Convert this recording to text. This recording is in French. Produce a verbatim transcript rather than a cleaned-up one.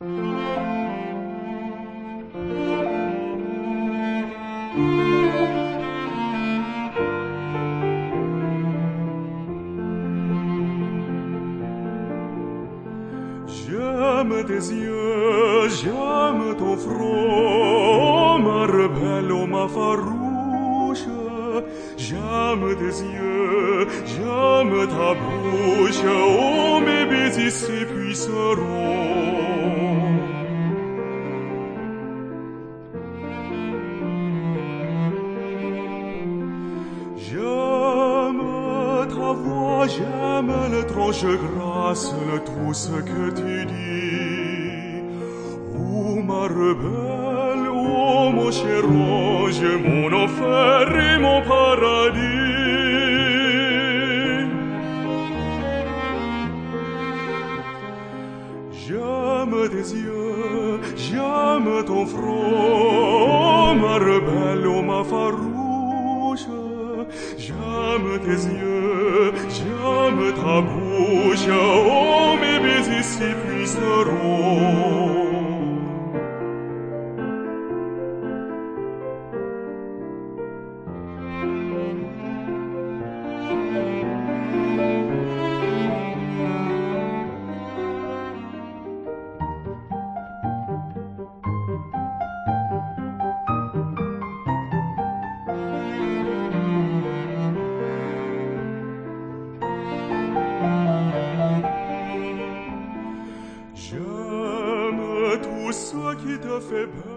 J'aime tes yeux, j'aime ton front, ma rebelle, oh ma farouche. J'aime tes yeux, j'aime ta bouche, oh mes baisers s'épuiseront. J'aime ta voix, j'aime l'étrange grâce, le tout ce que tu dis. Oh ma rebelle, oh mon cher ange, mon enfer et mon paradis. J'aime tes yeux, j'aime ton front, ma rebelle, oh ma farouche. J'aime tes yeux, j'aime ta bouche, oh mes baisers s'épuiseront. J'aime tout ce qui te fait peur.